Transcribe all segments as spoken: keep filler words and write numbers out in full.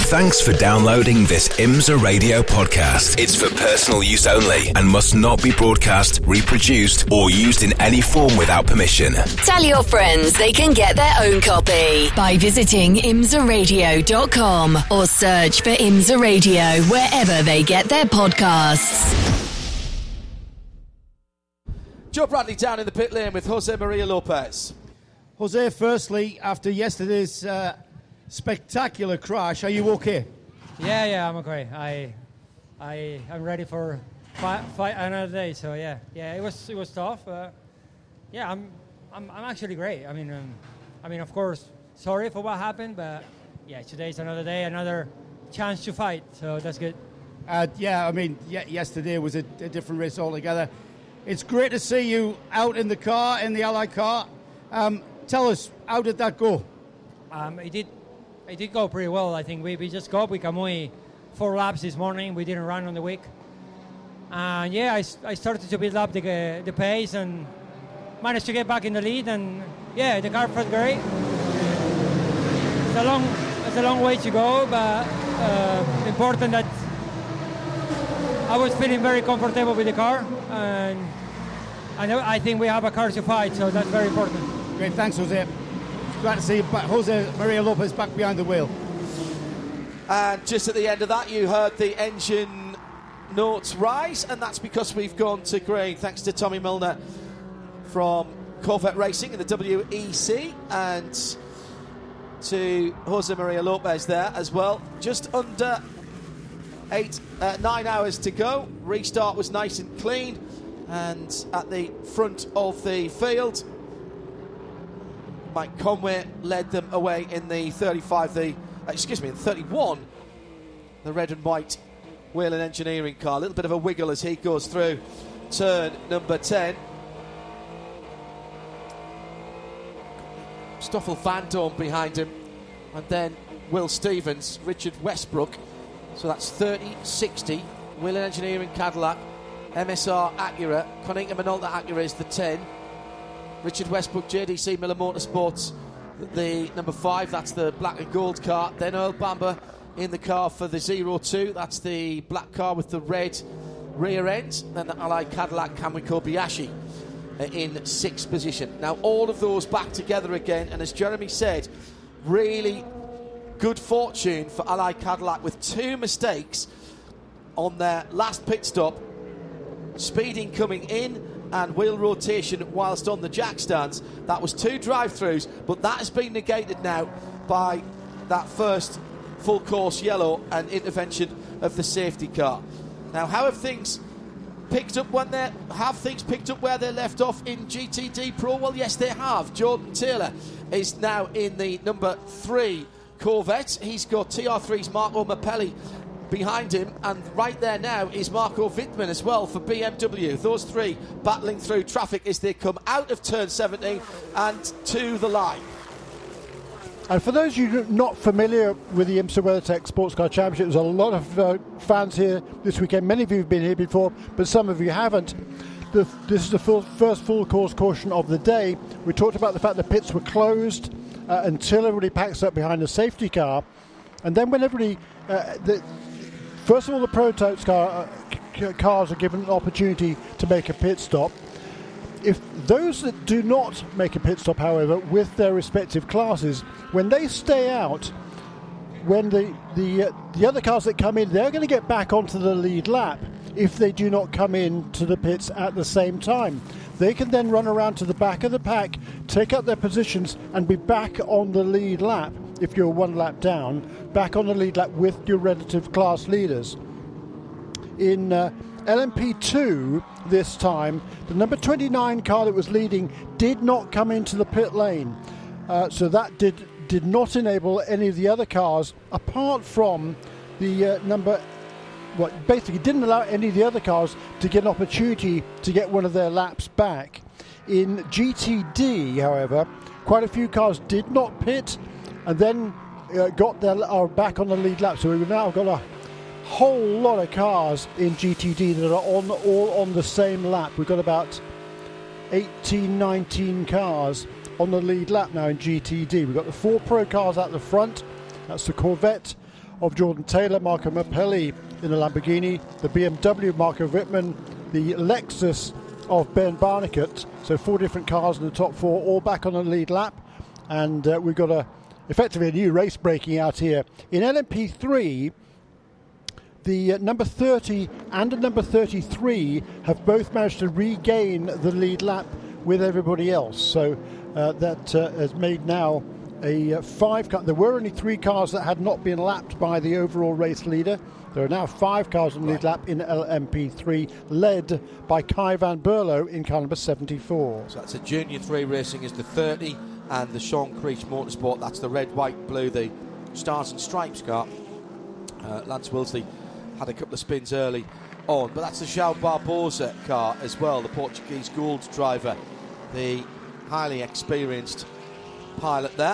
Thanks for downloading this IMSA Radio podcast. It's for personal use only and must not be broadcast, reproduced, or used in any form without permission. Tell your friends they can get their own copy by visiting imsa radio dot com or search for IMSA Radio wherever they get their podcasts. Joe Bradley down in the pit lane with Jose Maria Lopez. Jose, firstly, after yesterday's uh, spectacular crash, are you okay? Yeah, yeah, I'm okay. I, I, I'm ready for fight, fight another day. So yeah, yeah, it was it was tough. Uh, yeah, I'm, I'm, I'm actually great. I mean, um, I mean, of course, sorry for what happened, but yeah, today's another day, another chance to fight. So that's good. Uh, yeah, I mean, y- yesterday was a, a different race altogether. It's great to see you out in the car, in the Ally car. Um, tell us, how did that go? Um, it did, it did go pretty well. I think we, we just got with Kamui four laps this morning. We didn't run on the week, and yeah, I, I started to build up the uh, the pace and managed to get back in the lead. And yeah, the car felt great. It's a long, it's a long way to go, but uh, important that I was feeling very comfortable with the car, and I know I think we have a car to fight, so that's very important. Great, thanks, Jose. Glad to see you back. Jose Maria Lopez back behind the wheel. And just at the end of that, you heard the engine notes rise, and that's because we've gone to green, thanks to Tommy Milner from Corvette Racing in the W E C, and to Jose Maria Lopez there as well. Just under eight, uh, nine hours to go. Restart was nice and clean, and at the front of the field, Mike Conway led them away in the thirty-five, the uh, excuse me, in thirty-one, the red and white Whelen Engineering car. A little bit of a wiggle as he goes through turn number ten. Stoffel Van Dorn behind him, and then Will Stevens, Richard Westbrook. So that's thirty, sixty, Whelen Engineering Cadillac, M S R Acura, Konica Minolta Acura is the ten. Richard Westbrook, J D C Miller Motorsports, the number five, that's the black and gold car. Then Earl Bamber in the car for the zero two, that's the black car with the red rear end. Then the Allied Cadillac Kamui Kobayashi in sixth position. Now all of those back together again, and as Jeremy said, really good fortune for Allied Cadillac with two mistakes on their last pit stop, speeding coming in and wheel rotation whilst on the jack stands. That was two drive-throughs, but that has been negated now by that first full course yellow and intervention of the safety car. Now, how have things picked up when they have things picked up where they left off in G T D Pro? Well, yes, they have. Jordan Taylor is now in the number three Corvette. He's got T R three's Marco Mappelli behind him, and right there now is Marco Wittmann as well for B M W. Those three battling through traffic as they come out of turn seventeen and to the line. And for those of you not familiar with the IMSA WeatherTech Sports Car Championship, there's a lot of uh, fans here this weekend. Many of you have been here before, but some of you haven't. The, this is the full, first full course caution of the day. We talked about the fact the pits were closed uh, until everybody packs up behind the safety car. And then when everybody... Uh, the, first of all, the prototypes car, uh, c- cars are given an opportunity to make a pit stop. If those that do not make a pit stop, however, with their respective classes, when they stay out, when the the, uh, the other cars that come in, they're going to get back onto the lead lap if they do not come in to the pits at the same time. They can then run around to the back of the pack, take up their positions, and be back on the lead lap, if you're one lap down, back on the lead lap with your relative class leaders. In uh, L M P two this time, the number twenty-nine car that was leading did not come into the pit lane. Uh, so that did did not enable any of the other cars, apart from the uh, number... Well, basically didn't allow any of the other cars to get an opportunity to get one of their laps back. In G T D, however, quite a few cars did not pit and then uh, got their are back on the lead lap. So we've now got a whole lot of cars in G T D that are on all on the same lap. We've got about eighteen, nineteen cars on the lead lap now in G T D. We've got the four pro cars out the front. That's the Corvette, of Jordan Taylor, Marco Mappelli in the Lamborghini, the B M W Marco Wittmann, the Lexus of Ben Barnicoat. So four different cars in the top four, all back on the lead lap. And uh, we've got a effectively a new race breaking out here. In L M P three, the uh, number thirty and the number thirty-three have both managed to regain the lead lap with everybody else. So uh, that uh, has made now a uh, five car. There were only three cars that had not been lapped by the overall race leader. There are now five cars on the lead lap in L M P three, led by Kai van Berlo in car number seventy-four. So that's a Junior three Racing is the thirty, and the Sean Creech Motorsport, that's the red, white, blue, the Stars and Stripes car. Uh, Lance Wilsley had a couple of spins early on, but that's the João Barbosa car as well, the Portuguese Gould driver, the highly experienced pilot there.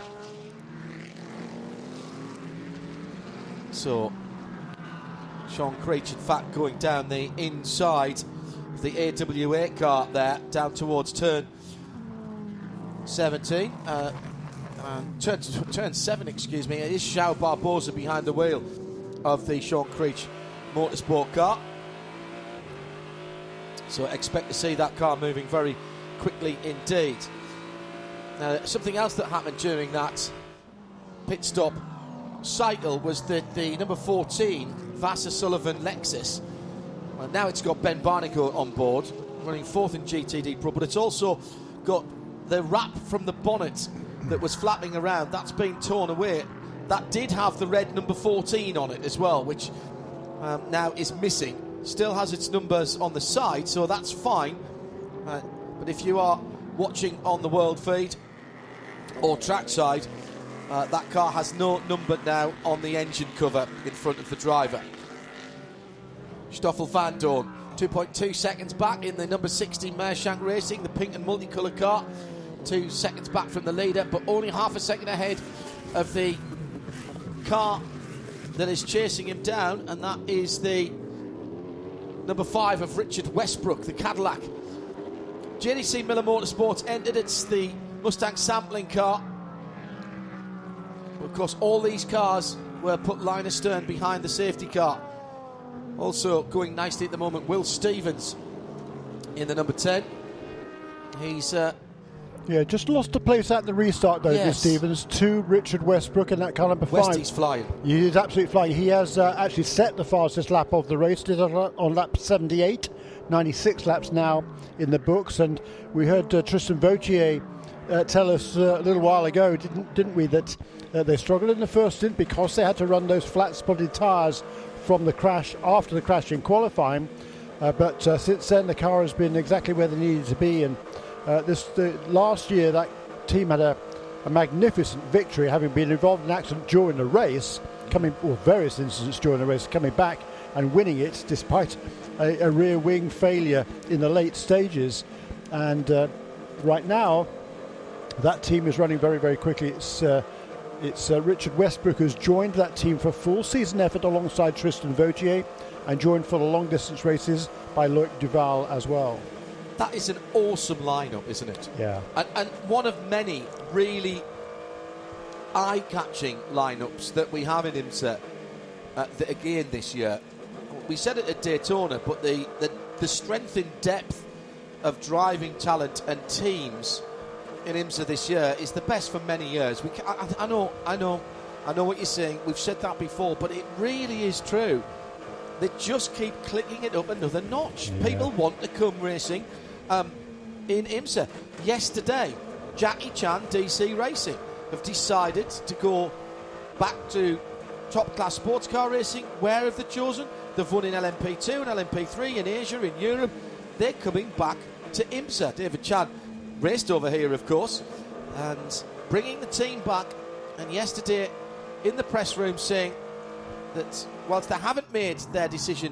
So Sean Creech, in fact, going down the inside of the A W A car there, down towards turn seventeen. Uh, and turn, turn seven, excuse me. It is João Barbosa behind the wheel of the Sean Creech Motorsport car. So expect to see that car moving very quickly indeed. Now, something else that happened during that pit stop cycle was that the number fourteen Vassar Sullivan Lexus, well, now it's got Ben Barnicoat on board, running fourth in G T D Pro, but it's also got the wrap from the bonnet that was flapping around. That's been torn away. That did have the red number fourteen on it as well, which um, now is missing. Still has its numbers on the side, so that's fine. Uh, but if you are watching on the World Feed or trackside, Uh, that car has no number now on the engine cover in front of the driver. Stoffel van Dorn, two point two seconds back in the number sixteen Mershank Racing, the pink and multicolour car. Two seconds back from the leader, but only half a second ahead of the car that is chasing him down, and that is the number five of Richard Westbrook, the Cadillac. J D C Miller Motorsports entered. It's the Mustang sampling car. Of course, all these cars were put line astern behind the safety car. Also going nicely at the moment, Will Stevens in the number ten. He's uh, yeah, just lost a place at the restart though. Yes. Stevens to Richard Westbrook in that car number five. Westie's flying. He is absolutely flying. He has uh, actually set the fastest lap of the race. Did on lap seventy-eight, ninety-six laps now in the books. And we heard uh, Tristan Vautier uh, tell us uh, a little while ago, didn't didn't we, that uh, they struggled in the first stint because they had to run those flat-spotted tyres from the crash after the crash in qualifying. Uh, but uh, since then, the car has been exactly where they needed to be. And uh, this the, last year, that team had a, a magnificent victory, having been involved in an accident during the race, coming or various incidents during the race, coming back and winning it despite a, a rear wing failure in the late stages. And uh, right now, that team is running very, very quickly. It's uh, it's uh, Richard Westbrook who's joined that team for full season effort alongside Tristan Vautier, and joined for the long distance races by Loic Duval as well. That is an awesome lineup, isn't it? Yeah. And, and one of many really eye-catching lineups that we have in IMSA uh, that again this year. We said it at Daytona, but the, the, the strength in depth of driving talent and teams in IMSA this year is the best for many years. We can, I, I know, I know, I know what you're saying. We've said that before, but it really is true. They just keep clicking it up another notch. Yeah. People want to come racing um, in IMSA. Yesterday, Jackie Chan, D C Racing, have decided to go back to top-class sports car racing. Where have they chosen? They've won in L M P two and L M P three in Asia, in Europe. They're coming back to IMSA. David Chan raced over here, of course, and bringing the team back. And yesterday, in the press room, saying that whilst they haven't made their decision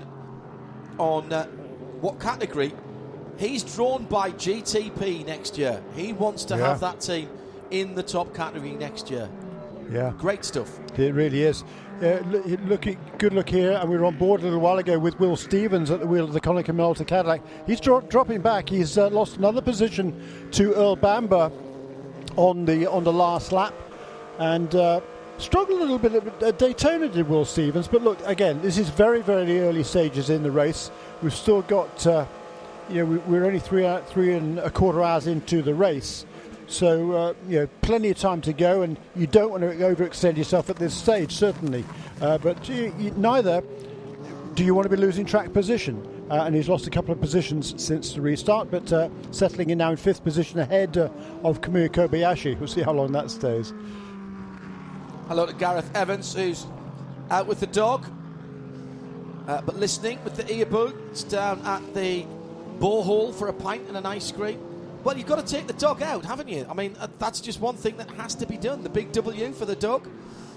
on uh, what category, he's drawn by G T P next year. He wants to yeah. have that team in the top category next year. Yeah, great stuff. It really is. Uh, look, looking good look here, and we were on board a little while ago with Will Stevens at the wheel of the Konica Minolta Cadillac. He's dro- dropping back. He's uh, lost another position to Earl Bamber on the on the last lap, and uh, Struggled a little bit at Daytona, did Will Stevens. But look, again, this is very, very early stages in the race. We've still got, uh, you know, we, we're only three, out, three and a quarter hours into the race. So, uh, you know, plenty of time to go, and you don't want to overextend yourself at this stage, certainly. Uh, but you, you, neither do you want to be losing track position. Uh, and he's lost a couple of positions since the restart, but uh, settling in now in fifth position ahead uh, of Kamui Kobayashi. We'll see how long that stays. Hello to Gareth Evans, who's out with the dog, uh, but listening with the earbuds down at the borehole for a pint and an ice cream. Well, you've got to take the dog out, haven't you? I mean, uh, that's just one thing that has to be done. The big W for the dog.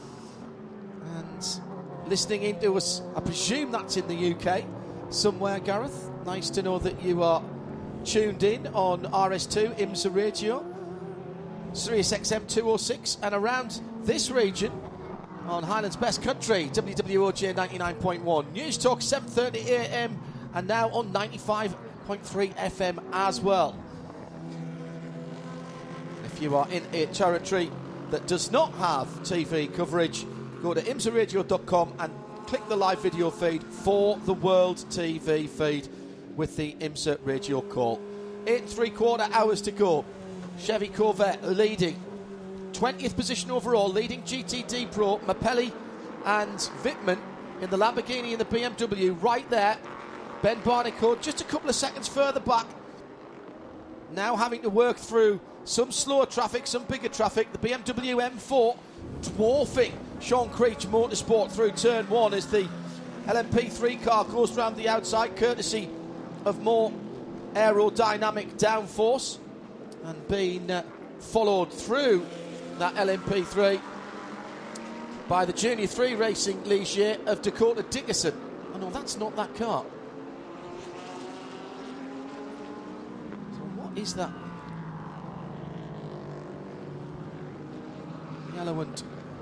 And listening into us, I presume that's in the U K somewhere, Gareth. Nice to know that you are tuned in on R S two, IMSA Radio, Sirius X M two oh six, and around this region on Highland's Best Country, W W O J ninety-nine point one. News Talk seven thirty a m and now on ninety-five point three F M as well. If you are in a territory that does not have T V coverage, go to imsa radio dot com and click the live video feed for the World T V feed with the IMSA radio call. Eight and three quarter hours to go. Chevy Corvette leading. twentieth position overall, leading G T D Pro, Mapelli and Wittmann in the Lamborghini and the B M W right there. Ben Barnicoat just a couple of seconds further back. Now having to work through some slower traffic, some bigger traffic. The B M W M four dwarfing Sean Creech Motorsport through turn one as the L M P three car goes round the outside, courtesy of more aerodynamic downforce, and being uh, followed through that L M P three by the Junior three Racing Ligier of Dakota Dickerson. Oh no, that's not that car. So what is that? Yellow and...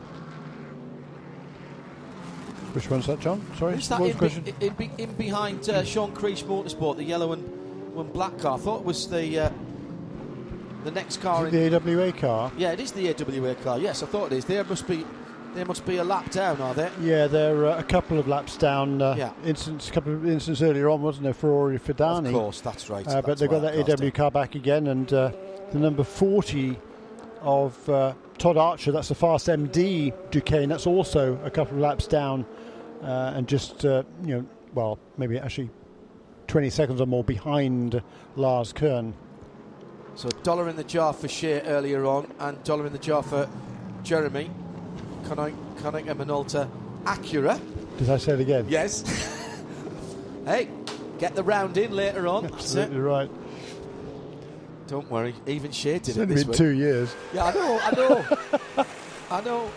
Which one's that, John? Sorry, who's that in, be, in, be, in behind uh, Sean Creech Motorsport, the yellow and one black car? I thought it was the uh, the next car. Is it in, the A W A car? Yeah, it is the A W A car. Yes, I thought it is. There must be there must be a lap down, are there? Yeah, there are a couple of laps down. Uh, yeah, instance, a couple of instances earlier on, wasn't there? Ferrari Fidani. Of course, that's right. Uh, that's but they've got that A W car back again, and uh, the number forty of uh, Todd Archer. That's the Fast M D Duquesne. That's also a couple of laps down. Uh, and just, uh, you know, well, maybe actually twenty seconds or more behind Lars Kern. So dollar in the jar for Shea earlier on, and dollar in the jar for Jeremy. Konica Minolta Acura. Did I say it again? Yes. Hey, get the round in later on. Absolutely right. Don't worry, even Shea did it's it this been week. two years. Yeah, I know, I know. I know.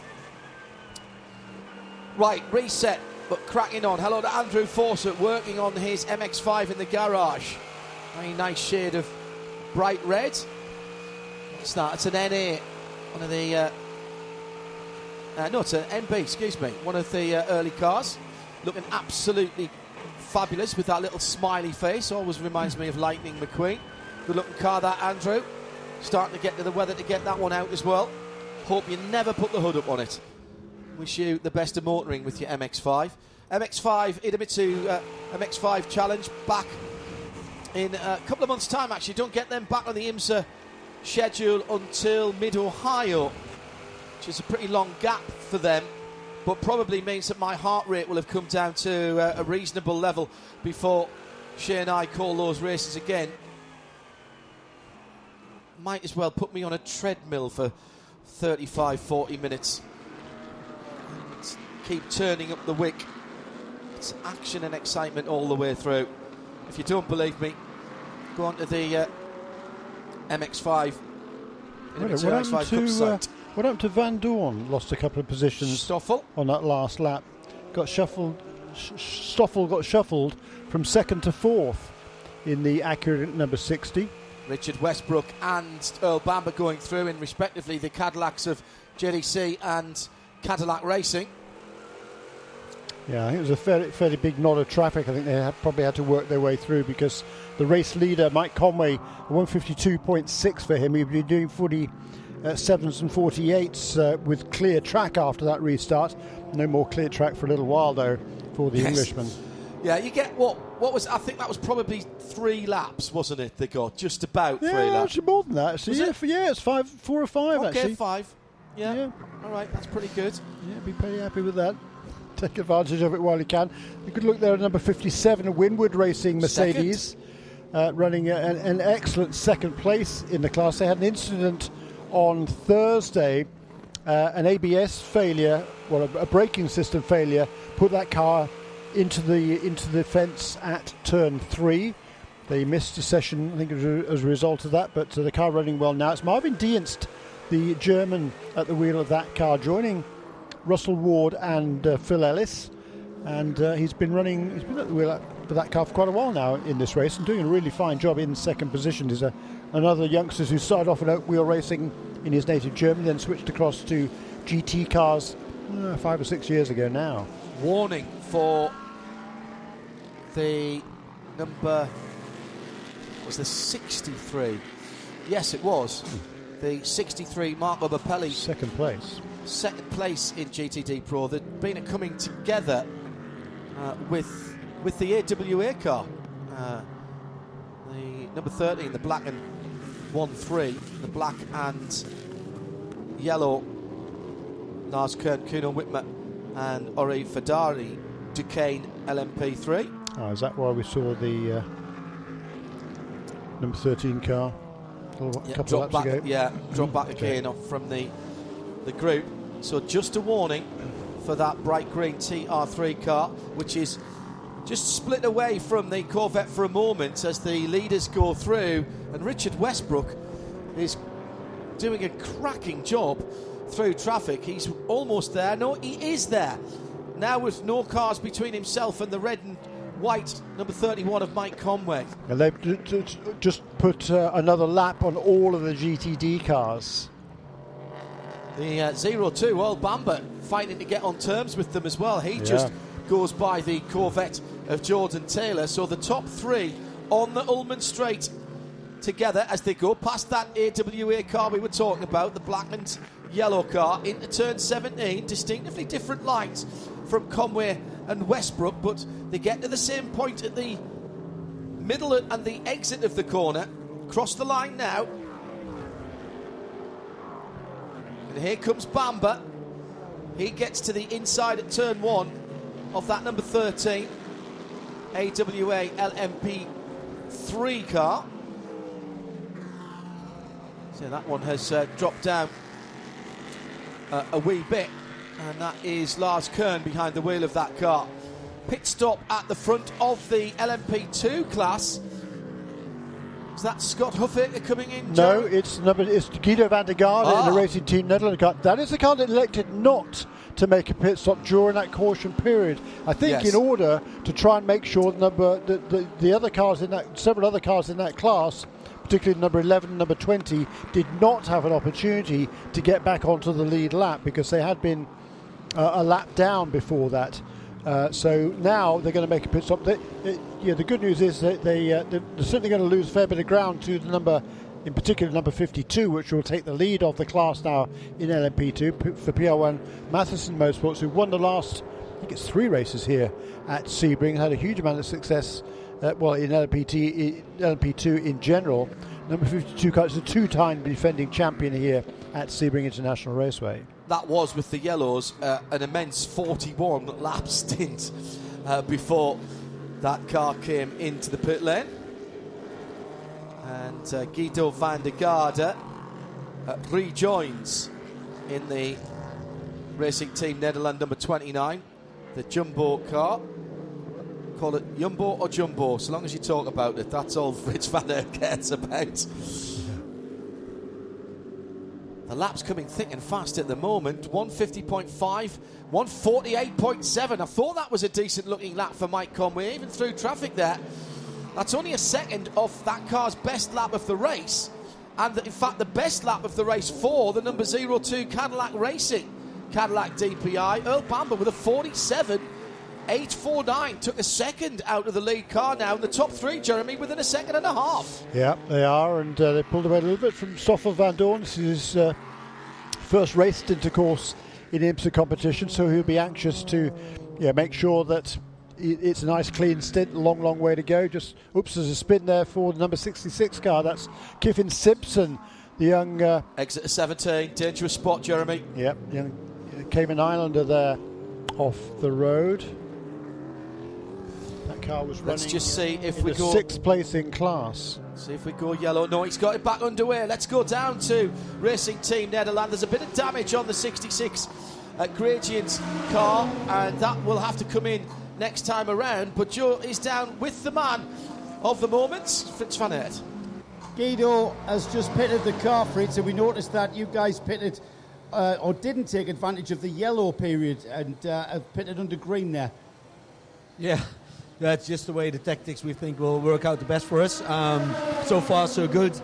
Right, reset, but cracking on. Hello to Andrew Fawcett, working on his M X five in the garage. Very nice shade of bright red. What's that? It's an N A. One of the... Uh, uh, no, it's an N B, excuse me. One of the uh, early cars. Looking absolutely fabulous with that little smiley face. Always reminds me of Lightning McQueen. Good looking car, that, Andrew. Starting to get to the weather to get that one out as well. Hope you never put the hood up on it. Wish you the best of motoring with your M X five. M X five Idemitsu uh, M X five Challenge back in a couple of months' time, actually. Don't get them back on the IMSA schedule until mid-Ohio, which is a pretty long gap for them, but probably means that my heart rate will have come down to uh, a reasonable level before Shea and I call those races again. Might as well put me on a treadmill for thirty-five, forty minutes. Keep turning up the wick. It's action and excitement all the way through. If you don't believe me, go on to the uh, M X five. What, what, happened to, uh, what happened to Van Dorn? Lost a couple of positions Stoffel on that last lap. Got shuffled. Sh- Stoffel got shuffled from second to fourth in the Acura number sixty. Richard Westbrook and Earl Bamber going through in respectively the Cadillacs of J D C and Cadillac Racing. Yeah, I think it was a fairly, fairly big knot of traffic. I think they had, probably had to work their way through because the race leader, Mike Conway, one fifty-two point six for him. He'd been doing footy uh, sevens and forty-eights uh, with clear track after that restart. No more clear track for a little while, though, for the yes. Englishman. Yeah, you get what? What was? I think that was probably three laps, wasn't it? They got just about yeah, three laps. Actually, more than that. Actually, yeah, it? yeah, it's five, four or five. Okay, actually, five. Yeah. yeah. All right, that's pretty good. Yeah, be pretty happy with that. Take advantage of it while you can. You could look there at number fifty-seven, Winward Racing Mercedes, uh, running a, an, an excellent second place in the class. They had an incident on Thursday, uh, an A B S failure, well, a, a braking system failure, put that car into the into the fence at turn three. They missed a session, I think, as a, as a result of that, but uh, the car running well now. It's Marvin Dienst, the German, at the wheel of that car, joining Russell Ward and uh, Phil Ellis, and uh, he's been running he's been at the wheel for that car for quite a while now in this race and doing a really fine job in second position. He's a, another youngster who started off in oak wheel racing in his native Germany, then switched across to G T cars uh, five or six years ago now. Warning for the number, was the sixty-three? Yes, it was. The sixty-three, Marco Bappelli. Second place. Second place in G T D Pro. They'd been coming together uh, with with the A W A car. Uh, the number thirteen, the black and one three, the black and yellow, Lars Kern, Kuno Wittmer, and Ori Fadari, Duquesne L M P three. Oh, is that why we saw the uh, number thirteen car a couple yeah, of drop laps back, ago? Yeah, drop back okay. again off from the the group. So just a warning for that bright green T R three car, which is just split away from the Corvette for a moment as the leaders go through, and Richard Westbrook is doing a cracking job through traffic. He's almost there. No, he is there. Now with no cars between himself and the red and white number thirty-one of Mike Conway. And they've d- d- just put uh, another lap on all of the G T D cars. The uh, zero two, Earl Bamber, fighting to get on terms with them as well. He yeah. just goes by the Corvette of Jordan Taylor. So the top three on the Ullman Straight together as they go past that A W A car we were talking about, the black and yellow car, into turn seventeen. Distinctively different lines from Conway and Westbrook, but they get to the same point at the middle and the exit of the corner. Cross the line now. And here comes Bamber. He gets to the inside at turn one of that number thirteen A W A L M P three car. So that one has uh, dropped down uh, a wee bit, and that is Lars Kern behind the wheel of that car. Pit stop at the front of the L M P two class. Is that Scott Huffaker coming in, Joe? No, it's number it's Guido van der Garde ah. in the Racing Team Netherlands car. That is the car that elected not to make a pit stop during that caution period. I think yes. in order to try and make sure the number the, the, the other cars in that several other cars in that class, particularly number eleven and number twenty, did not have an opportunity to get back onto the lead lap because they had been uh, a lap down before that. Uh, so now they're going to make a pit stop. They, it, yeah, the good news is that they, uh, they're certainly going to lose a fair bit of ground to the number, in particular number fifty-two, which will take the lead of the class now in L M P two for P R one Matheson Motorsports, who won the last, I think it's three races here at Sebring, had a huge amount of success, uh, well, in L M P two in general. Number fifty-two is a two-time defending champion here at Sebring International Raceway. That was, with the yellows, uh, an immense forty-one lap stint uh, before that car came into the pit lane. And uh, Guido van der Garde uh, rejoins in the Racing Team Nederland number twenty-nine, the Jumbo car. Call it Jumbo or Jumbo, so long as you talk about it, that's all Fritz van der cares about. The lap's coming thick and fast at the moment. one fifty point five, one forty-eight point seven. I thought that was a decent looking lap for Mike Conway, even through traffic there. That's only a second off that car's best lap of the race. And in fact, the best lap of the race for the number zero two Cadillac Racing, Cadillac D P I. Earl Bamber with a forty-seven eight forty-nine. Took a second out of the lead car now. In the top three, Jeremy, within a second and a half. Yeah, they are, and uh, they pulled away a little bit from Stoffel van Dorn. This is uh, first race stint, of course, in IMSA competition, so he'll be anxious to yeah, make sure that it's a nice clean stint. Long, long way to go. Just, oops, there's a spin there for the number sixty-six car. That's Kyffin Simpson, the young... Uh, Exeter seventeen, dangerous spot, Jeremy. Yep, young Cayman Islander there off the road. That car was Let's running just see if in we the go... sixth place in class. See if we go yellow. No, he's got it back underway. Let's go down to Racing Team Nederland. There's a bit of damage on the sixty-six at Gradient's car, and that will have to come in next time around. But Joe is down with the man of the moment, Fritz van Aert. Guido has just pitted the car, Fritz, and we noticed that you guys pitted uh, or didn't take advantage of the yellow period and uh, have pitted under green there. Yeah, that's just the way the tactics we think will work out the best for us. Um, so far, so good.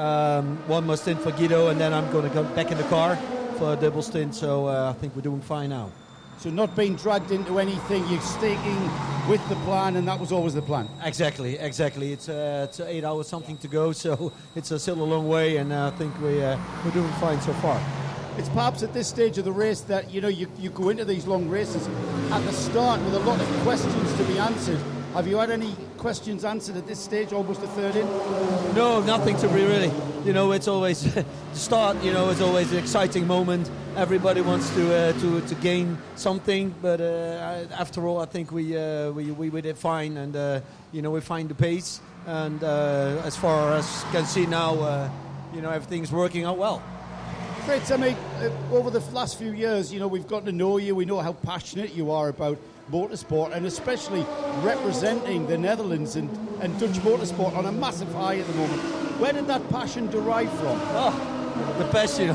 Um, one more stint for Guido, and then I'm going to go back in the car for a double stint. So uh, I think we're doing fine now. So not being dragged into anything, you're sticking with the plan, and that was always the plan. Exactly, exactly. It's uh, it's eight hours something to go, so it's uh, still a long way, and uh, I think we uh, we're doing fine so far. It's perhaps at this stage of the race that you know you, you go into these long races at the start with a lot of questions to be answered. Have you had any questions answered at this stage, almost a third in? No, nothing to be really. You know, it's always the start. You know, it's always an exciting moment. Everybody wants to uh, to to gain something, but uh, after all, I think we uh, we we we did fine, and uh, you know we find the pace. And uh, as far as can see now, uh, you know everything's working out well. Fritz, I mean, uh, over the last few years, you know, we've gotten to know you. We know how passionate you are about motorsport, and especially representing the Netherlands and, and Dutch motorsport on a massive high at the moment. Where did that passion derive from? Oh, the passion.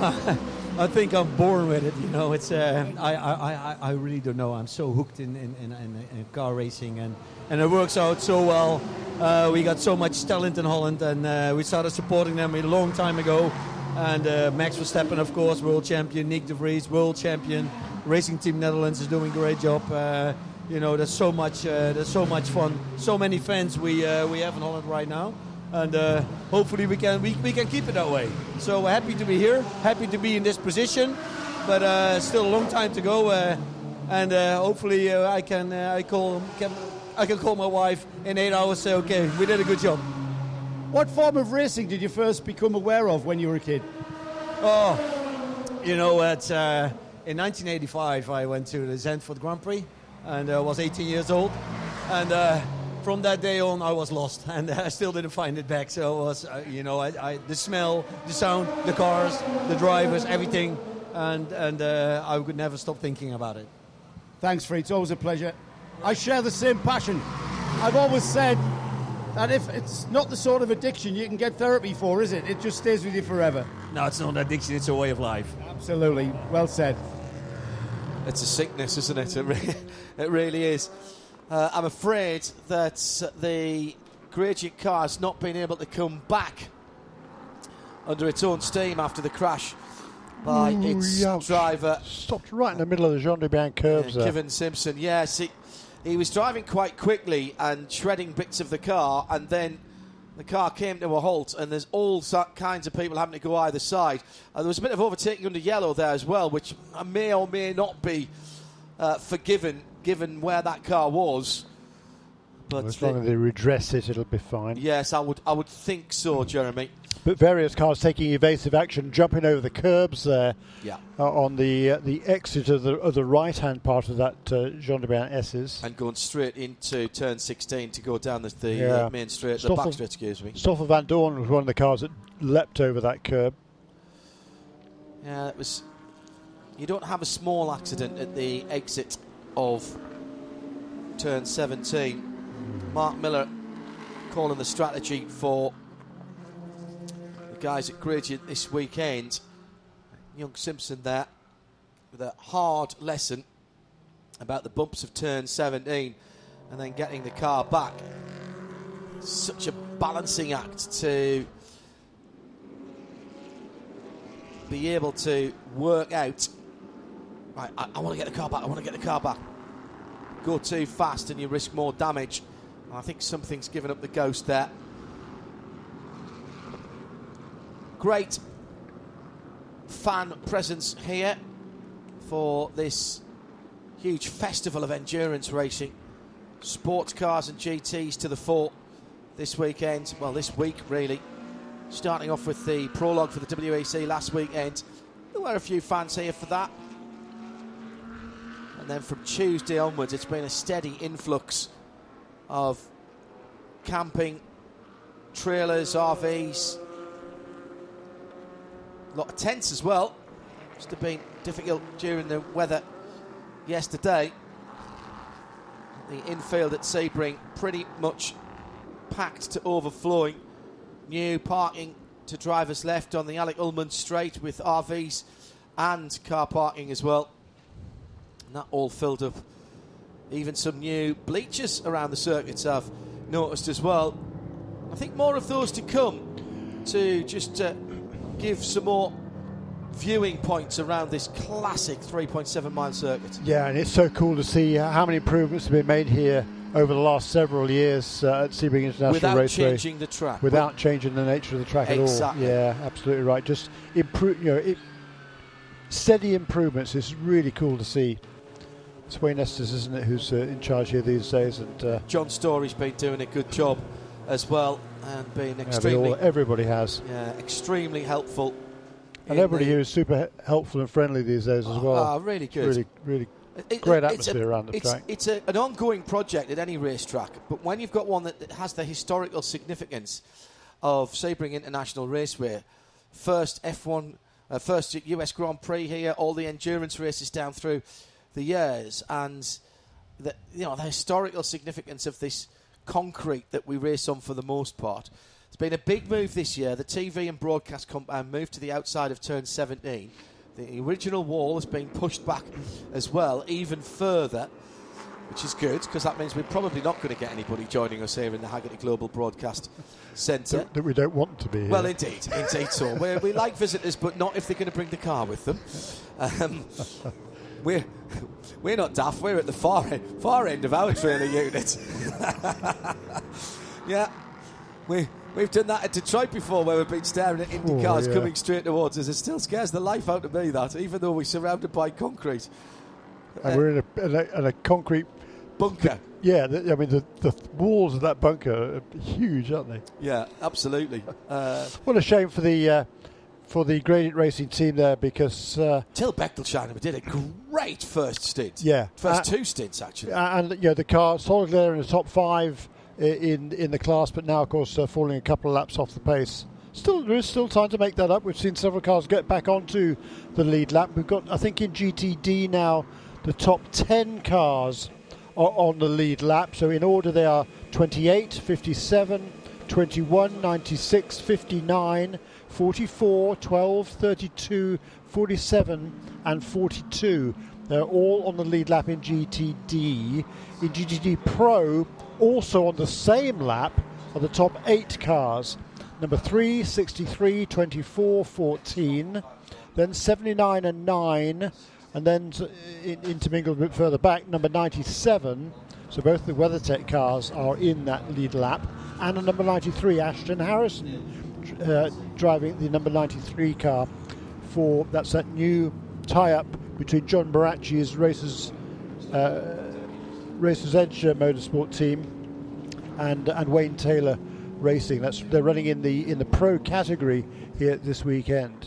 I think I'm born with it. You know, it's. Uh, I, I, I, I really don't know. I'm so hooked in in, in, in car racing, and, and it works out so well. Uh, we got so much talent in Holland, and uh, we started supporting them a long time ago. And uh, Max Verstappen, of course, world champion. Nick de Vries, world champion. Racing Team Netherlands is doing a great job. Uh, you know, there's so much. Uh, there's so much fun. So many fans we uh, we have in Holland right now. And uh, hopefully we can we, we can keep it that way. So we're happy to be here, happy to be in this position, but uh, still a long time to go. Uh, and uh, hopefully uh, I can uh, I call can, I can call my wife in eight hours. Say okay, we did a good job. What form of racing did you first become aware of when you were a kid? Oh, you know, at, uh, in nineteen eighty-five I went to the Zandvoort Grand Prix, and I uh, was eighteen years old, and. Uh, From that day on, I was lost, and I still didn't find it back. So it was, uh, you know, I, I, the smell, the sound, the cars, the drivers, everything, and and uh, I could never stop thinking about it. Thanks, Fritz. Always a pleasure. I share the same passion. I've always said that if it's not the sort of addiction you can get therapy for, is it? It just stays with you forever. No, it's not an addiction. It's a way of life. Absolutely. Well said. It's a sickness, isn't it? It, re- it really is. Uh, I'm afraid that the Gradient car has not been able to come back under its own steam after the crash by Ooh, its youch. driver. Stopped right in the middle of the Jean Dubin curves uh, there. Kyffin Simpson, yes. He, he was driving quite quickly and shredding bits of the car, and then the car came to a halt, and there's all kinds of people having to go either side. Uh, there was a bit of overtaking under yellow there as well, which may or may not be uh, forgiven given where that car was. But well, as long as they redress it, it'll be fine. Yes, I would I would think so, Jeremy. But various cars taking evasive action, jumping over the curbs there yeah. uh, on the uh, the exit of the, of the right-hand part of that uh, Jean Dubin S's. And going straight into turn sixteen to go down the, the yeah. uh, main straight, Stoffel, the back straight, excuse me. Stoffel Van Dorn was one of the cars that leapt over that curb. Yeah, it was... You don't have a small accident at the exit of turn seventeen. Mark Miller calling the strategy for the guys at Gradient this weekend. Young Simpson there with a hard lesson about the bumps of turn seventeen and then getting the car back. Such a balancing act to be able to work out. Right, I, I want to get the car back, I want to get the car back. Go too fast and you risk more damage. And I think something's given up the ghost there. Great fan presence here for this huge festival of endurance racing. Sports cars and G Ts to the fore this weekend. Well, this week, really. Starting off with the prologue for the W E C last weekend. There were a few fans here for that. And then from Tuesday onwards, it's been a steady influx of camping, trailers, R Vs, a lot of tents as well. Must have been difficult during the weather yesterday. The infield at Sebring pretty much packed to overflowing. New parking to drivers left on the Alec Ullman Straight with R Vs and car parking as well. And that all filled up. Even some new bleachers around the circuits I've noticed as well. I think more of those to come to just uh, give some more viewing points around this classic three point seven mile circuit. Yeah, and it's so cool to see how many improvements have been made here over the last several years uh, at Sebring International Without Raceway. Without changing the track. Without changing the nature of the track exactly. at all. Yeah, absolutely right. Just improve, you know, it, steady improvements is really cool to see. It's Wayne Estes, isn't it, who's uh, in charge here these days? And uh, John Story's been doing a good job as well, and being extremely. Yeah, all, everybody has. Yeah, extremely helpful. And everybody here is super helpful and friendly these days as well. Ah, really good. Really, really it, great it, atmosphere a, around the it's, track. It's a, an ongoing project at any racetrack, but when you've got one that has the historical significance of Sebring International Raceway, first F one, uh, first U S Grand Prix here, all the endurance races down through the years, and the, you know, the historical significance of this concrete that we race on for the most part. It's been a big move this year. The T V and broadcast compound moved to the outside of turn seventeen. The original wall has been pushed back as well, even further, which is good, because that means we're probably not going to get anybody joining us here in the Haggerty Global Broadcast Centre. That, that we don't want to be here. Well, indeed, indeed so. We're, we like visitors, but not if they're going to bring the car with them. Um, we're, we're not daft. We're at the far end, far end of our trailer unit. Yeah, we... We've done that at Detroit before, where we've been staring at Indy oh, cars yeah. coming straight towards us. It still scares the life out of me, that, even though we're surrounded by concrete. And uh, we're in a, in, a, in a concrete bunker. Yeah, the, I mean, the, the walls of that bunker are huge, aren't they? Yeah, absolutely. Uh, what a shame for the uh, for the Gradient Racing team there, because uh, Till Bechtolsheim did a great first stint. Yeah, first uh, two stints actually. And you know, the car solidly there in the top five in in the class, but now of course uh, falling a couple of laps off the pace. Still, there is still time to make that up. We've seen several cars get back onto the lead lap. We've got, I think, in G T D now, the top ten cars are on the lead lap. So in order, they are twenty-eight, fifty-seven, twenty-one, ninety-six, fifty-nine, forty-four, twelve, thirty-two, forty-seven, and forty-two. They're all on the lead lap in G T D. In G T D Pro, also on the same lap, are the top eight cars. Number three, sixty-three, twenty-four, fourteen, then seventy-nine and nine, and then in, intermingled a bit further back, number ninety-seven. So both the WeatherTech cars are in that lead lap, and a number ninety-three, Ashton Harrison, uh, driving the number ninety-three car for, that's that new tie-up between John Baracci's Racers, uh, Racers Edge uh, Motorsport team and and Wayne Taylor Racing. That's they're running in the in the pro category here this weekend.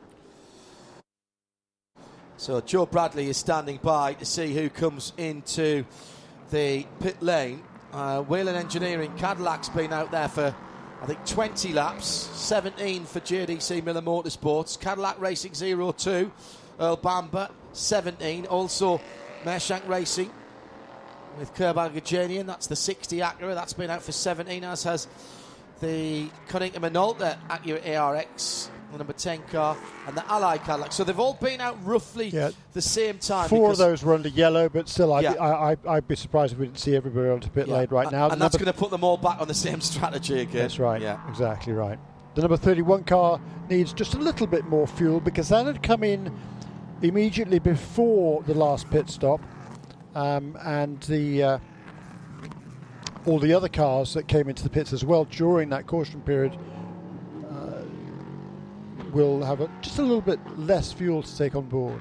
So Joe Bradley is standing by to see who comes into the pit lane. Uh, Whelen Engineering Cadillac's been out there for I think twenty laps, seventeen for J D C Miller Motorsports. Cadillac Racing zero two, Earl Bamber seventeen. Also Mershank Racing with Kerb Algajanian, that's the sixty Acura, that's been out for seventeen, as has the Cunnington Minolta Acura A R X, the number ten car, and the Ally Cadillac. So they've all been out roughly yeah. the same time. Four of those were under yellow, but still, I'd, yeah. be, I, I, I'd be surprised if we didn't see everybody onto pit yeah. lane right now. And, and that's going to put them all back on the same strategy again. That's right, yeah. exactly right. The number thirty-one car needs just a little bit more fuel, because that had come in immediately before the last pit stop. Um, and the uh, all the other cars that came into the pits as well during that caution period uh, will have a, just a little bit less fuel to take on board.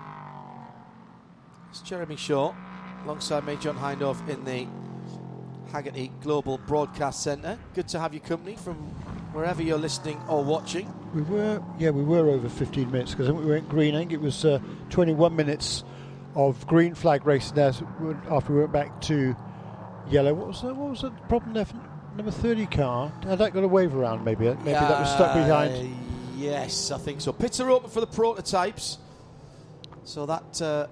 It's Jeremy Shaw, alongside me, John Hindhaugh, in the Haggerty Global Broadcast Centre. Good to have your company from wherever you're listening or watching. We were, yeah, we were over fifteen minutes because we went green. I think it was uh, twenty-one minutes of green flag racing there after we went back to yellow. What was that? What was the problem there for number thirty car? Had that got a wave around? Maybe maybe uh, that was stuck behind. Yes, I think so. Pits are open for the prototypes. So that. Uh,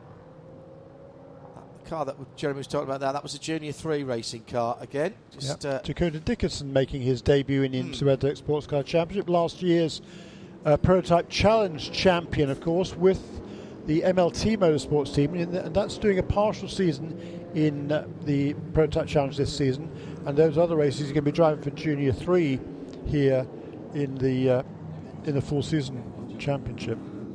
car that Jeremy was talking about there, that was a Junior three racing car again. Just, yep. uh, Dakota Dickinson making his debut in the IMSA WeatherTech Sports Car Championship. Last year's uh, Prototype Challenge champion, of course, with the M L T Motorsports team, and, the, and that's doing a partial season in uh, the Prototype Challenge this season. And those other races, he's going to be driving for Junior three here in the uh, in the full season championship.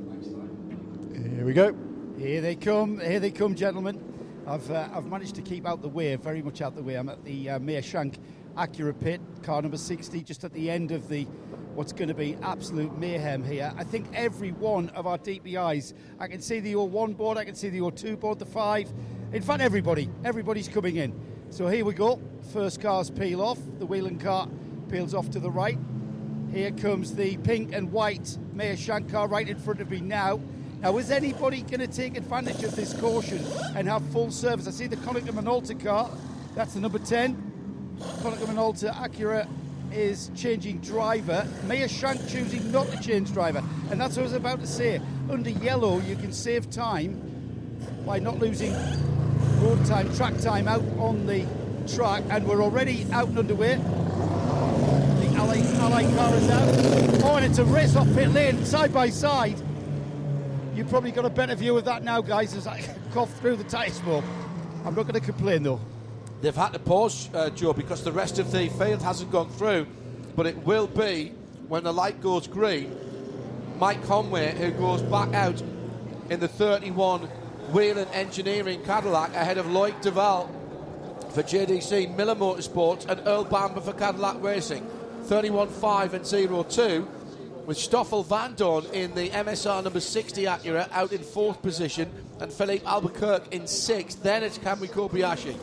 Here we go. Here they come. Here they come, gentlemen. I've uh, I've managed to keep out the way, very much out the way. I'm at the uh, Meir Shank Acura pit, car number sixty, just at the end of the what's going to be absolute mayhem here. I think every one of our D P Is, I can see the O one board, I can see the O two board, the five. In fact, everybody, everybody's coming in. So here we go. First cars peel off. The Whelan car peels off to the right. Here comes the pink and white Meir Shank car right in front of me now. Now, is anybody going to take advantage of this caution and have full service? I see the Konica Minolta car. That's the number ten. Konica Minolta Acura is changing driver. Meir Shank choosing not to change driver. And that's what I was about to say. Under yellow, you can save time by not losing road time, track time out on the track. And we're already out and underway. The Ally, Ally car is out. Oh, and it's a race off pit lane, side by side. You've probably got a better view of that now, guys, as I cough through the tyre smoke. I'm not going to complain, though. They've had to pause, uh, Joe, because the rest of the field hasn't gone through. But it will be, when the light goes green, Mike Conway, who goes back out in the thirty-one Whelan Engineering Cadillac ahead of Loic Duval for J D C Miller Motorsports and Earl Bamber for Cadillac Racing. thirty-one five and oh two. With Stoffel Van Dorn in the M S R number sixty Acura out in fourth position and Philippe Albuquerque in sixth. Then it's Kamui Kobayashi.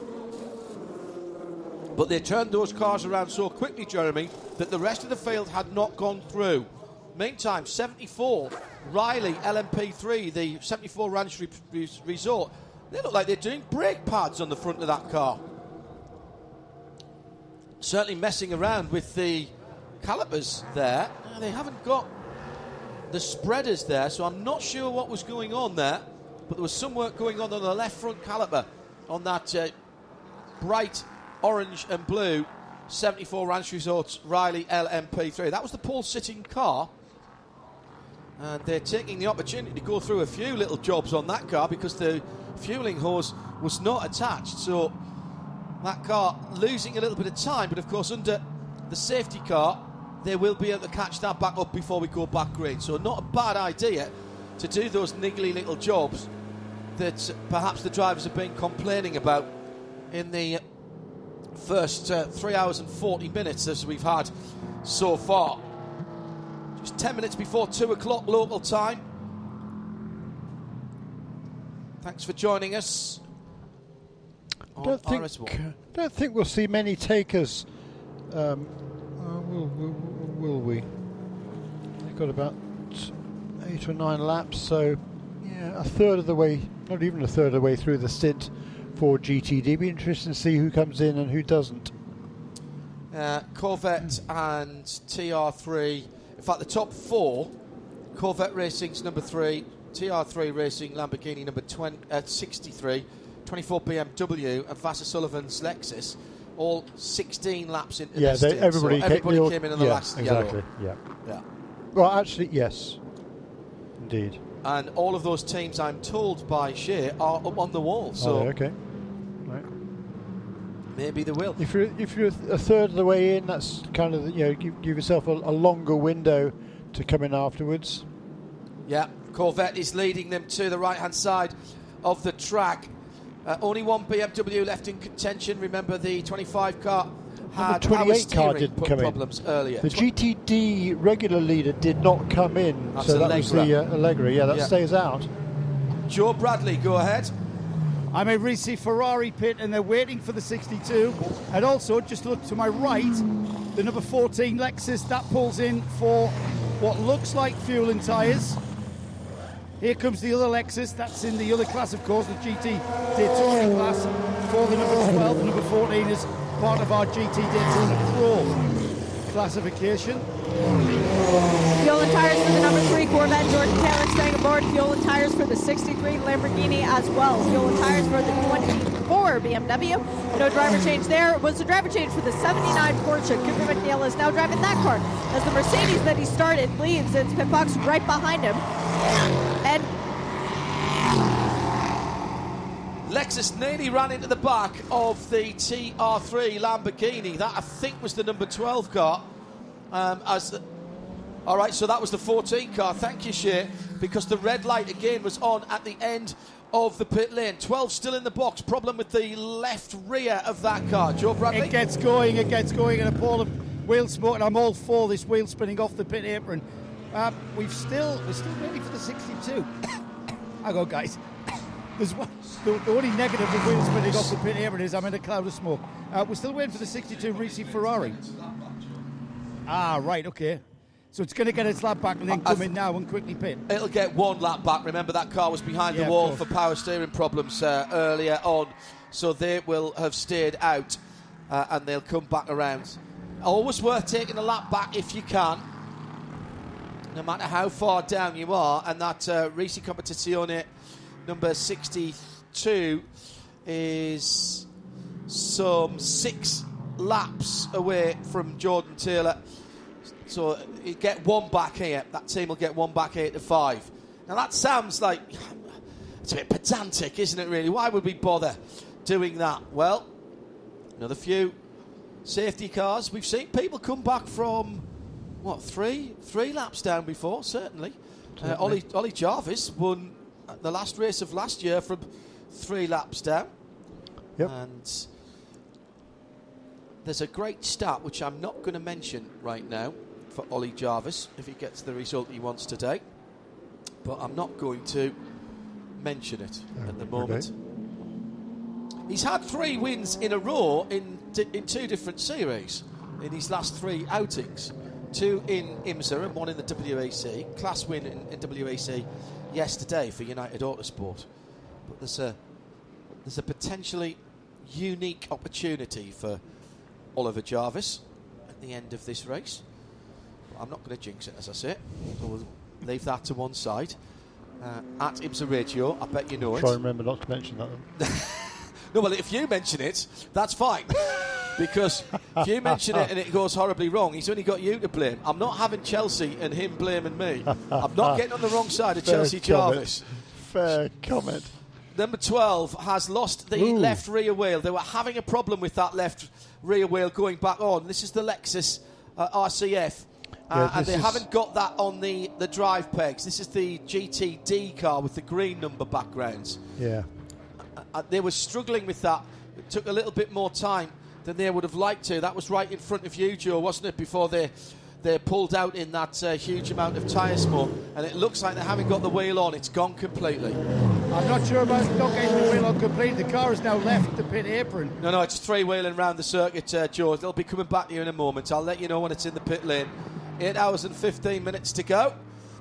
But they turned those cars around so quickly, Jeremy, that the rest of the field had not gone through. Meantime, seventy-four, Riley L M P three, the seventy-four Ranch Re- Resort, they look like they're doing brake pads on the front of that car. Certainly messing around with the calipers there. They haven't got the spreaders there, so I'm not sure what was going on there, but there was some work going on on the left front caliper on that uh, bright orange and blue seventy-four Ranch Resorts Riley L M P three. That was the pole sitting car, and they're taking the opportunity to go through a few little jobs on that car because the fueling hose was not attached, so that car losing a little bit of time. But of course, under the safety car, they will be able to catch that back up before we go back green. So not a bad idea to do those niggly little jobs that perhaps the drivers have been complaining about in the first uh, three hours and forty minutes as we've had so far. Just ten minutes before two o'clock local time. Thanks for joining us. I don't think, uh, don't think we'll see many takers. Um, uh, will, will, will we? They've got about eight or nine laps, so yeah, a third of the way, not even a third of the way through the stint for G T D. Be interesting to see who comes in and who doesn't. Uh, Corvette and T R three. In fact, the top four: Corvette Racing's number three, T R three Racing Lamborghini number twenty, uh, sixty-three, twenty-four B M W, and Vassar Sullivan's Lexus. All sixteen laps into yeah, this they, stint. everybody, so everybody came, came in on the yeah, last exactly, yellow. Yeah. Yeah. Well, actually, yes, indeed. And all of those teams, I'm told by Shea, are up on the wall. So oh, okay. Right. Maybe they will. If you're if you're a third of the way in, that's kind of, you know, give, give yourself a, a longer window to come in afterwards. Yeah, Corvette is leading them to the right-hand side of the track. Uh, only one B M W left in contention. Remember, the twenty-five car had twenty-eight our car steering didn't put come in. problems earlier. The G T D regular leader did not come in, That's so that was Allegra. the uh, Allegra. Yeah, that Yeah. stays out. Joe Bradley, go ahead. I'm a Risi Ferrari pit and they're waiting for the sixty-two. And also, just look to my right, the number fourteen Lexus, that pulls in for what looks like fuel and tyres. Here comes the other Lexus, that's in the other class, of course, the G T Daytona class, for the number twelve, the number fourteen is part of our G T Daytona Pro classification. Fuel and tires for the number three Corvette, Jordan Taylor staying aboard. Fuel and tires for the sixty-three Lamborghini as well. Fuel and tires for the twenty-four B M W. No driver change there. It was the driver change for the seventy-nine Porsche. Cooper McNeil is now driving that car as the Mercedes that he started leads. It's pit box right behind him. And Lexus nearly ran into the back of the T R three Lamborghini. That, I think, was the number twelve car. Um, as the, all right, so that was the fourteen car. Thank you, Shea, because the red light again was on at the end of the pit lane. twelve still in the box. Problem with the left rear of that car. Joe Bradley. It gets going, it gets going, and a ball of wheel smoke, and I'm all for this wheel spinning off the pit apron. Um, we've still, we're still ready for the sixty-two. Hang on, guys. There's one, the, the only negative of wheel spinning off the pit apron is I'm in a cloud of smoke. Uh, we're still waiting for the sixty-two Risi Ferrari. Ah, right, okay. So it's going to get its lap back and then come in now and quickly pit. It'll get one lap back. Remember, that car was behind Yeah, the of wall course. for power steering problems uh, earlier on, so they will have stayed out uh, and they'll come back around. Always worth taking a lap back if you can, no matter how far down you are. And that uh, Risi Competizione number sixty-two is some six laps away from Jordan Taylor. So you get one back here. That team will get one back eight to five. Now that sounds like it's a bit pedantic, isn't it? Really, why would we bother doing that? Well, another few safety cars. We've seen people come back from what three three laps down before. Certainly, uh, Ollie Ollie Jarvis won the last race of last year from three laps down. Yep. And there's a great stat which I'm not going to mention right now for Ollie Jarvis if he gets the result he wants today, but I'm not going to mention it Oh, at the okay. moment. He's had three wins in a row in di- in two different series in his last three outings. Two in IMSA and one in the W A C. Class win in, in W A C yesterday for United Autosport. But there's a there's a potentially unique opportunity for Oliver Jarvis at the end of this race. But I'm not going to jinx it, as I say. So we'll leave that to one side. Uh, at IMSA Radio, I bet you know it. Try and remember not to mention that one. No, well, if you mention it, that's fine. Because if you mention it and it goes horribly wrong, he's only got you to blame. I'm not having Chelsea and him blaming me. I'm not getting on the wrong side of Fair Chelsea comment. Jarvis. Fair comment. Number twelve has lost the Ooh. left rear wheel. They were having a problem with that left rear wheel going back on. This is the Lexus uh, R C F. Uh, Yeah, and they this is- haven't got that on the, the drive pegs. This is the G T D car with the green number backgrounds. Yeah. Uh, they were struggling with that. It took a little bit more time than they would have liked to. That was right in front of you, Joe, wasn't it, before they they pulled out in that uh, huge amount of tyre smoke. And it looks like they haven't got the wheel on. It's gone completely. I'm not sure about not getting the wheel on completely. The car has now left the pit apron. No, no, it's three-wheeling round the circuit, uh, Joe. They'll be coming back to you in a moment. I'll let you know when it's in the pit lane. Eight hours and fifteen minutes to go.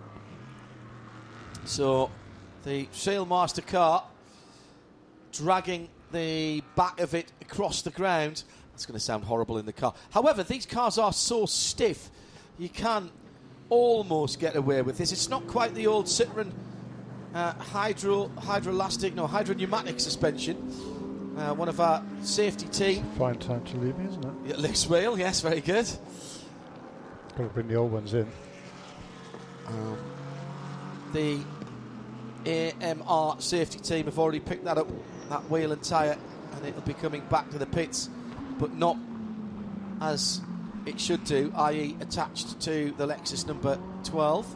So the Sailmaster car dragging the back of it across the ground. That's going to sound horrible in the car. However, these cars are so stiff, you can almost get away with this. It's not quite the old Citroen uh, hydro hydroelastic, no, hydropneumatic suspension. Uh, one of our safety team. Fine time to leave me, isn't it? Yeah, Licks wheel, yes, very good. Got to bring the old ones in. Um, the A M R safety team have already picked that up, that wheel and tyre, and it'll be coming back to the pits, but not as it should do, that is attached to the Lexus number twelve.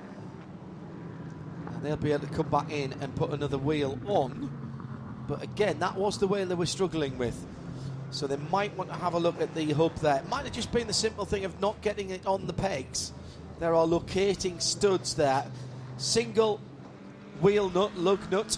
And they'll be able to come back in and put another wheel on. But again, that was the wheel they were struggling with. So they might want to have a look at the hub there. It might have just been the simple thing of not getting it on the pegs. There are locating studs there. Single wheel nut, lug nut.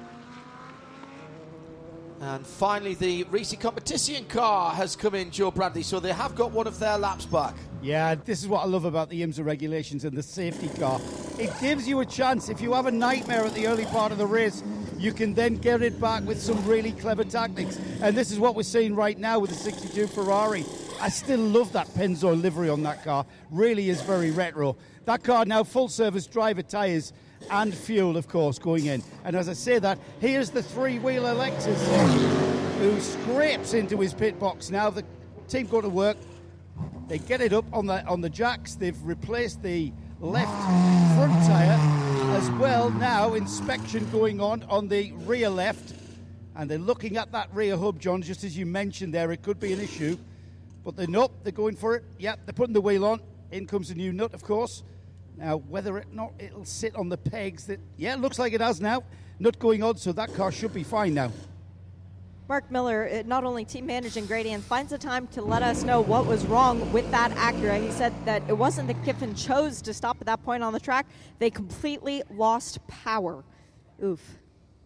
And finally the racing competition car has come in, Joe Bradley, so they have got one of their laps back. Yeah, this is what I love about the IMSA regulations and the safety car. It gives you a chance. If you have a nightmare at the early part of the race, you can then get it back with some really clever tactics. And this is what we're seeing right now with the sixty-two Ferrari. I still love that Pennzoil livery on that car. Really is very retro. That car now full service driver tyres and fuel, of course, going in. And as I say that, here's the three-wheeler Lexus who scrapes into his pit box. Now the team go to work. They get it up on the on the jacks. They've replaced the left front tyre as well. Now inspection going on on the rear left. And they're looking at that rear hub, John, just as you mentioned there. It could be an issue. But they're not. They're going for it. Yep, they're putting the wheel on. In comes a new nut, of course. Now, whether or not it'll sit on the pegs, that yeah, it looks like it has now. Nut going on, so that car should be fine now. Mark Miller, not only team managing Gradian, finds the time to let us know what was wrong with that Acura. He said that it wasn't that Kiffin chose to stop at that point on the track. They completely lost power. Oof.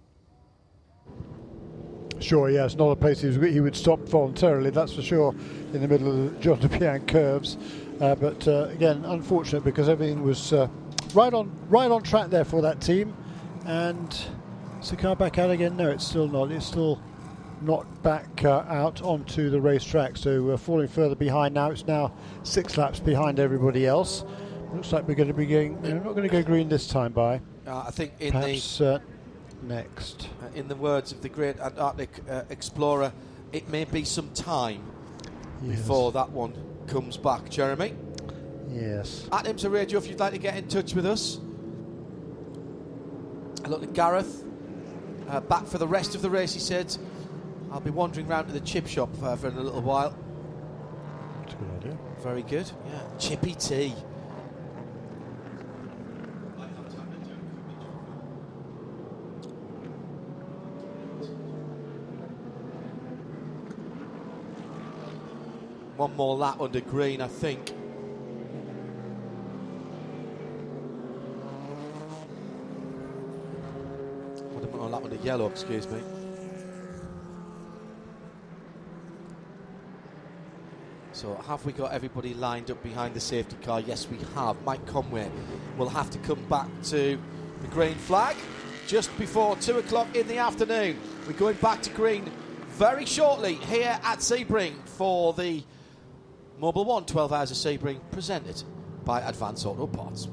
Sure, yeah, it's not a place he, was, he would stop voluntarily, that's for sure, in the middle of the John DePian curves. Uh, but uh, again, unfortunate because everything was uh, right on right on track there for that team. And is the car back out again? No, it's still not. It's still not back uh, out onto the racetrack. So we're falling further behind now. It's now six laps behind everybody else. Looks like we're going to be going. We're not going to go green this time, by. Uh, I think in Perhaps, the uh, next. Uh, in the words of the great Antarctic uh, explorer, it may be some time yes. before that one comes back. Jeremy? Yes. At IMSA Radio, if you'd like to get in touch with us. I look at Gareth. Uh, back for the rest of the race, he said. I'll be wandering round to the chip shop uh, for a little while. That's a good idea. Very good. Yeah, chippy tea. One more lap under green, I think. One more lap under yellow, excuse me. So have we got everybody lined up behind the safety car? Yes, we have. Mike Conway will have to come back to the green flag just before two o'clock in the afternoon. We're going back to green very shortly here at Sebring for the Mobil One twelve Hours of Sebring, presented by Advance Auto Parts.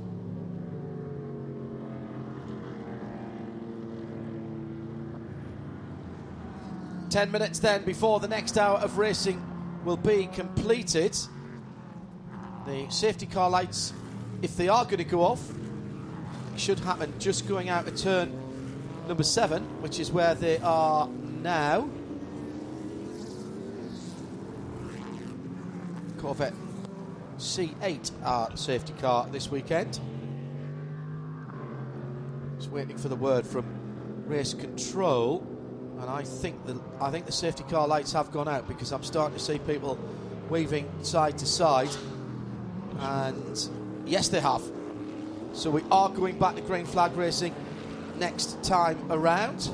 Ten minutes then before the next hour of racing will be completed. The safety car lights, if they are going to go off, should happen just going out of turn number seven, which is where they are now. Corvette C eight, our safety car this weekend. Just waiting for the word from race control, and I think the I think the safety car lights have gone out because I'm starting to see people weaving side to side, and yes, they have. So we are going back to green flag racing next time around.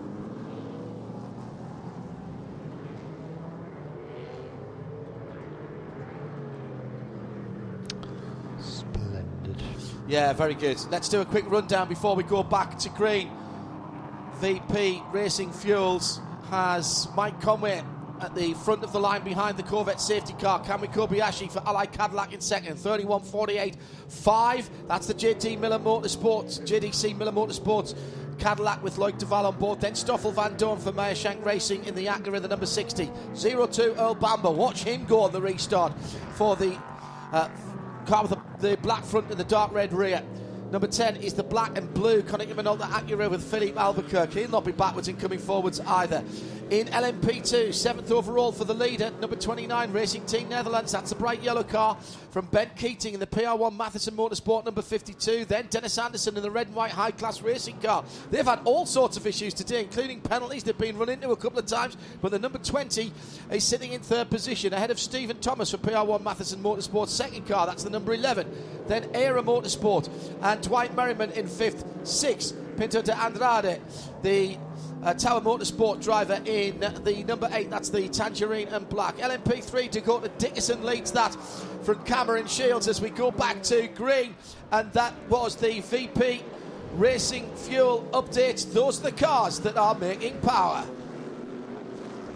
Yeah, very good. Let's do a quick rundown before we go back to green. V P Racing Fuels has Mike Conway at the front of the line behind the Corvette safety car. Kamui Kobayashi for Ally Cadillac in second. thirty-one forty-eight five. That's the J D Miller Motorsports, J D C Miller Motorsports Cadillac with Loic Duval on board. Then Stoffel Van Dorn for Meyershank Racing in the Acura, the number sixty. zero two Earl Bamber. Watch him go on the restart for the uh, car with the, the black front and the dark red rear. Number ten is the black and blue Konica Minolta Acura with Philippe Albuquerque. He'll not be backwards and coming forwards either. In L M P two, seventh overall for the leader, number twenty-nine, Racing Team Netherlands. That's a bright yellow car from Ben Keating in the P R one Matheson Motorsport, number fifty-two. Then Dennis Anderson in the red and white high-class racing car. They've had all sorts of issues today, including penalties. They've been run into a couple of times, but the number twenty is sitting in third position, ahead of Stephen Thomas for P R one Matheson Motorsport's second car. That's the number eleven. Then Era Motorsport and Dwight Merriman in fifth. Sixth, Pinto de Andrade, the Uh, Tower Motorsport driver in the number eight. That's the Tangerine and Black. L M P three, Dakota Dickerson leads that from Cameron Shields as we go back to green. And that was the V P Racing Fuel update. Those are the cars that are making power.